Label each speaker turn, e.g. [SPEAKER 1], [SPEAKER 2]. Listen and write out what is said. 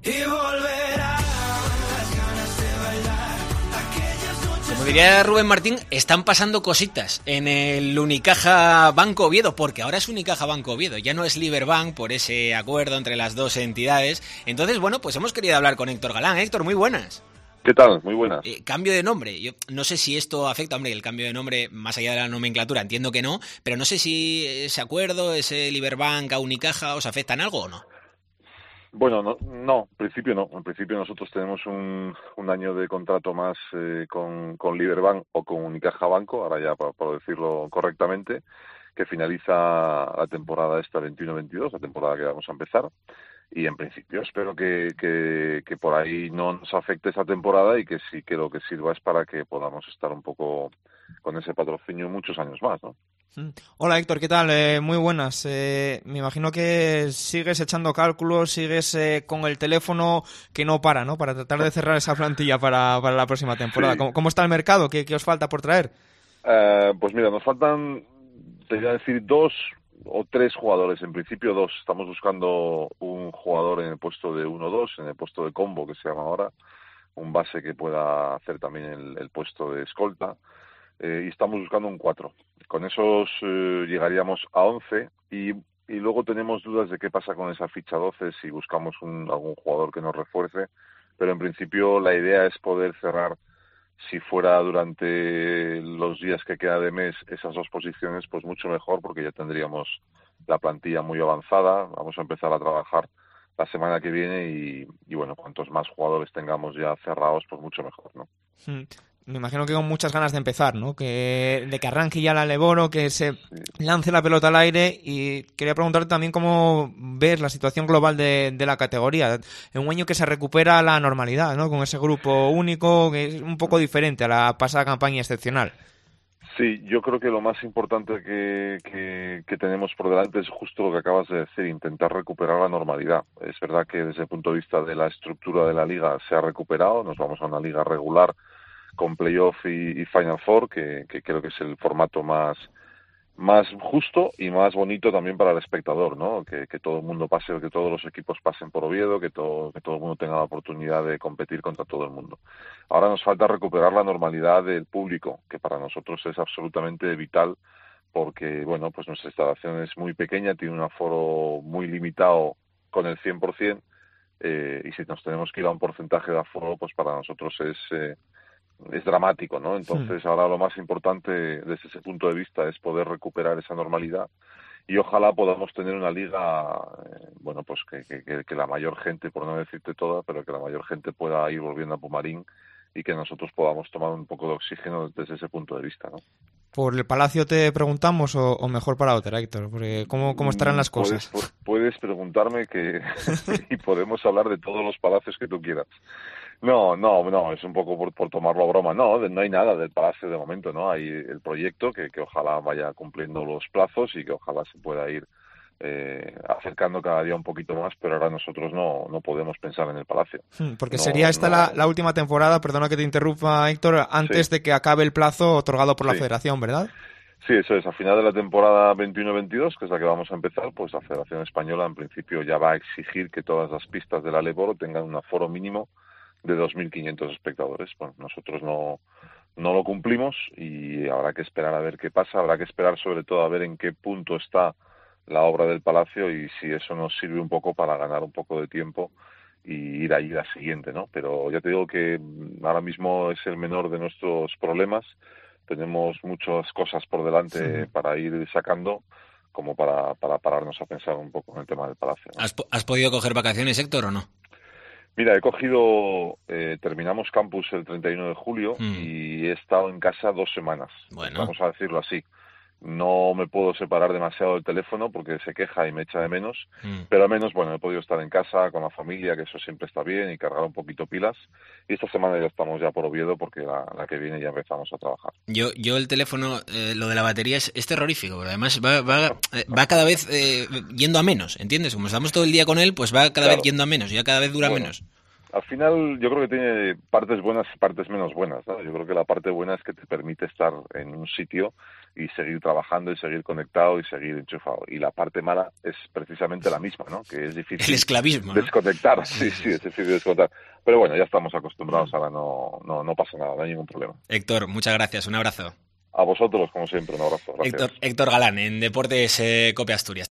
[SPEAKER 1] Y volverán las ganas de bailar aquellas noches.
[SPEAKER 2] Como diría Rubén Martín, están pasando cositas en el Unicaja Banco Oviedo, porque ahora es Unicaja Banco Oviedo, ya no es Liberbank por ese acuerdo entre las dos entidades. Entonces, bueno, pues hemos querido hablar con Héctor Galán. Héctor, muy buenas.
[SPEAKER 3] ¿Qué tal? Muy buenas.
[SPEAKER 2] Cambio de nombre. Yo no sé si esto afecta, hombre, el cambio de nombre, más allá de la nomenclatura, entiendo que no, pero no sé si ese acuerdo, ese Liberbank a Unicaja, ¿os afecta en algo o no?
[SPEAKER 3] Bueno, no, en principio no. En principio nosotros tenemos un año de contrato más con Liberbank o con Unicaja Banco, ahora ya para decirlo correctamente, que finaliza la temporada esta 21-22, la temporada que vamos a empezar. Y en principio espero que por ahí no nos afecte esa temporada y que sí, que lo que sirva es para que podamos estar un poco con ese patrocinio muchos años más, ¿no?
[SPEAKER 4] Hola Héctor, ¿qué tal? Muy buenas. Me imagino que sigues echando cálculos, sigues con el teléfono que no para, ¿no? Para tratar de cerrar esa plantilla para la próxima temporada.
[SPEAKER 3] Sí.
[SPEAKER 4] ¿Cómo está el mercado? ¿Qué os falta por traer?
[SPEAKER 3] Pues mira, nos faltan, te voy a decir, 2 o 3 jugadores. En principio 2. Estamos buscando un jugador en el puesto de 1-2, en el puesto de combo que se llama ahora, un base que pueda hacer también el puesto de escolta. Y estamos buscando un 4. Con esos llegaríamos a 11 y luego tenemos dudas de qué pasa con esa ficha 12 si buscamos algún jugador que nos refuerce, pero en principio la idea es poder cerrar, si fuera durante los días que queda de mes, esas 2 posiciones, pues mucho mejor, porque ya tendríamos la plantilla muy avanzada. Vamos a empezar a trabajar la semana que viene y bueno, cuantos más jugadores tengamos ya cerrados, pues mucho mejor, ¿no?
[SPEAKER 4] Me imagino que con muchas ganas de empezar, ¿no? De que arranque ya la Leboro, que se lance la pelota al aire. Y quería preguntarte también cómo ves la situación global de la categoría. En un año que se recupera la normalidad, ¿no? Con ese grupo único, que es un poco diferente a la pasada campaña excepcional.
[SPEAKER 3] Sí, yo creo que lo más importante que tenemos por delante es justo lo que acabas de decir, intentar recuperar la normalidad. Es verdad que desde el punto de vista de la estructura de la liga se ha recuperado, nos vamos a una liga regular con playoff y Final Four, que creo que es el formato más justo y más bonito también para el espectador, ¿no? Que todo el mundo pase, que todos los equipos pasen por Oviedo, que todo el mundo tenga la oportunidad de competir contra todo el mundo. Ahora nos falta recuperar la normalidad del público, que para nosotros es absolutamente vital, porque, bueno, pues nuestra instalación es muy pequeña, tiene un aforo muy limitado con el 100%, y si nos tenemos que ir a un porcentaje de aforo, pues para nosotros es dramático, ¿no? Entonces ahora lo más importante desde ese punto de vista es poder recuperar esa normalidad y ojalá podamos tener una liga, bueno, pues que la mayor gente, por no decirte toda, pero que la mayor gente pueda ir volviendo a Pumarín y que nosotros podamos tomar un poco de oxígeno desde ese punto de vista, ¿no?
[SPEAKER 4] ¿Por el Palacio te preguntamos o mejor para otra, Héctor? Porque ¿cómo estarán las cosas?
[SPEAKER 3] Puedes preguntarme y podemos hablar de todos los palacios que tú quieras. No, es un poco por tomarlo a broma. No hay nada del Palacio de momento, ¿no? Hay el proyecto que ojalá vaya cumpliendo los plazos y que ojalá se pueda ir acercando cada día un poquito más, pero ahora nosotros no podemos pensar en el Palacio.
[SPEAKER 4] Porque sería esta la última temporada, perdona que te interrumpa, Héctor, antes de que acabe el plazo otorgado por la Federación, ¿verdad?
[SPEAKER 3] Sí, eso es. A final de la temporada 21-22, que es la que vamos a empezar, pues la Federación Española en principio ya va a exigir que todas las pistas del Leboro tengan un aforo mínimo de 2.500 espectadores. Bueno, nosotros no lo cumplimos y habrá que esperar a ver qué pasa, habrá que esperar sobre todo a ver en qué punto está la obra del Palacio y si eso nos sirve un poco para ganar un poco de tiempo y ir ahí la siguiente, ¿no? Pero ya te digo que ahora mismo es el menor de nuestros problemas, tenemos muchas cosas por delante para ir sacando como para pararnos a pensar un poco en el tema del Palacio, ¿no?
[SPEAKER 2] ¿Has podido coger vacaciones, Héctor, o no?
[SPEAKER 3] Mira, he cogido, terminamos campus el 31 de julio y he estado en casa 2 semanas,
[SPEAKER 2] bueno,
[SPEAKER 3] vamos a decirlo así. No me puedo separar demasiado del teléfono porque se queja y me echa de menos, pero al menos, bueno, he podido estar en casa con la familia, que eso siempre está bien, y cargar un poquito pilas. Y esta semana ya estamos ya por Oviedo porque la que viene ya empezamos a trabajar.
[SPEAKER 2] Yo el teléfono, lo de la batería es terrorífico, pero además va cada vez yendo a menos, ¿entiendes? Como estamos todo el día con él, pues va cada vez yendo a menos, ya cada vez dura menos.
[SPEAKER 3] Al final yo creo que tiene partes buenas y partes menos buenas, ¿no? Yo creo que la parte buena es que te permite estar en un sitio y seguir trabajando y seguir conectado y seguir enchufado. Y la parte mala es precisamente la misma, ¿no? Que es difícil
[SPEAKER 2] El esclavismo, ¿no?
[SPEAKER 3] desconectar. Sí, es difícil desconectar. Pero bueno, ya estamos acostumbrados, ahora no pasa nada, no hay ningún problema.
[SPEAKER 2] Héctor, muchas gracias, un abrazo.
[SPEAKER 3] A vosotros, como siempre, un abrazo. Gracias.
[SPEAKER 2] Héctor Galán, en Deportes Cope Asturias.